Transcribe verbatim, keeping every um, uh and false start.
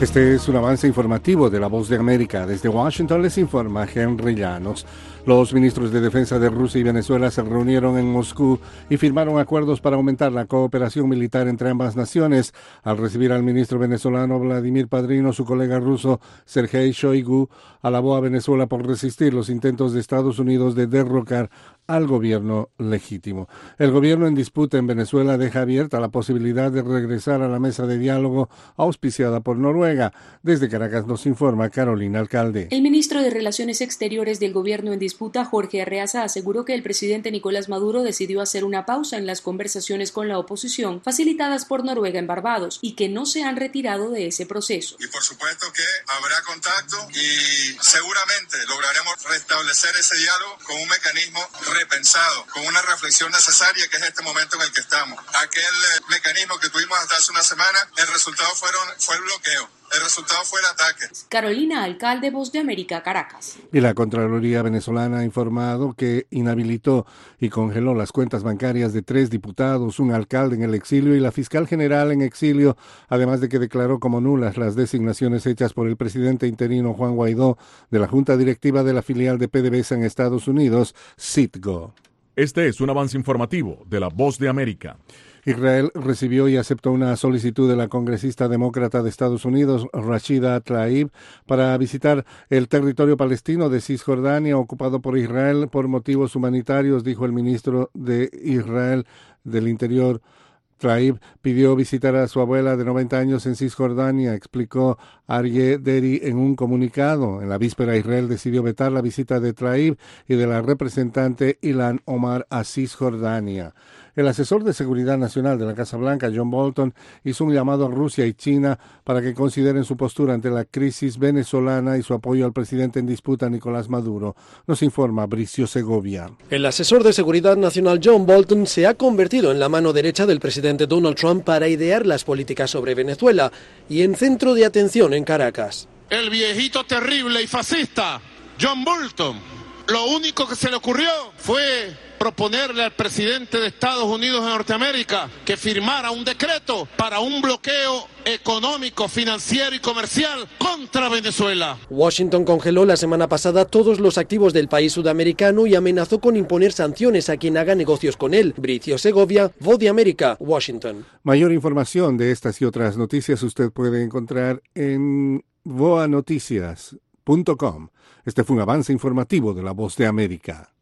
Este es un avance informativo de La Voz de América. Desde Washington les informa Henry Llanos. Los ministros de Defensa de Rusia y Venezuela se reunieron en Moscú y firmaron acuerdos para aumentar la cooperación militar entre ambas naciones. Al recibir al ministro venezolano Vladimir Padrino, su colega ruso Sergei Shoigu alabó a Venezuela por resistir los intentos de Estados Unidos de derrocar al gobierno legítimo. El gobierno en disputa en Venezuela deja abierta la posibilidad de regresar a la mesa de diálogo auspiciada por Noruega. Desde Caracas nos informa Carolina Alcalde. El ministro de Relaciones Exteriores del gobierno en disputa, Jorge Arreaza, aseguró que el presidente Nicolás Maduro decidió hacer una pausa en las conversaciones con la oposición facilitadas por Noruega en Barbados y que no se han retirado de ese proceso. Y por supuesto que habrá contacto y seguramente lograremos restablecer ese diálogo con un mecanismo repensado, con una reflexión necesaria, que es este momento en el que estamos. Aquel eh, mecanismo que tuvimos hasta hace una semana, el resultado fueron, fue el bloqueo. El resultado fue el ataque. Carolina Alcalde, Voz de América, Caracas. Y la Contraloría venezolana ha informado que inhabilitó y congeló las cuentas bancarias de tres diputados, un alcalde en el exilio y la fiscal general en exilio, además de que declaró como nulas las designaciones hechas por el presidente interino Juan Guaidó de la Junta Directiva de la filial de PDVSA en Estados Unidos, Citgo. Este es un avance informativo de La Voz de América. Israel recibió y aceptó una solicitud de la congresista demócrata de Estados Unidos, Rashida Tlaib, para visitar el territorio palestino de Cisjordania ocupado por Israel por motivos humanitarios, dijo el ministro de Israel del Interior. Tlaib pidió visitar a su abuela de noventa años en Cisjordania, explicó Aryeh Deri en un comunicado. En la víspera, Israel decidió vetar la visita de Tlaib y de la representante Ilan Omar a Cisjordania. El asesor de Seguridad Nacional de la Casa Blanca, John Bolton, hizo un llamado a Rusia y China para que consideren su postura ante la crisis venezolana y su apoyo al presidente en disputa, Nicolás Maduro. Nos informa Bricio Segovia. El asesor de Seguridad Nacional, John Bolton, se ha convertido en la mano derecha del presidente Donald Trump para idear las políticas sobre Venezuela y en centro de atención en Caracas. El viejito terrible y fascista, John Bolton, lo único que se le ocurrió fue proponerle al presidente de Estados Unidos de Norteamérica que firmara un decreto para un bloqueo económico, financiero y comercial contra Venezuela. Washington congeló la semana pasada todos los activos del país sudamericano y amenazó con imponer sanciones a quien haga negocios con él. Bricio Segovia, Voz de América, Washington. Mayor información de estas y otras noticias usted puede encontrar en voa noticias punto com. Este fue un avance informativo de La Voz de América.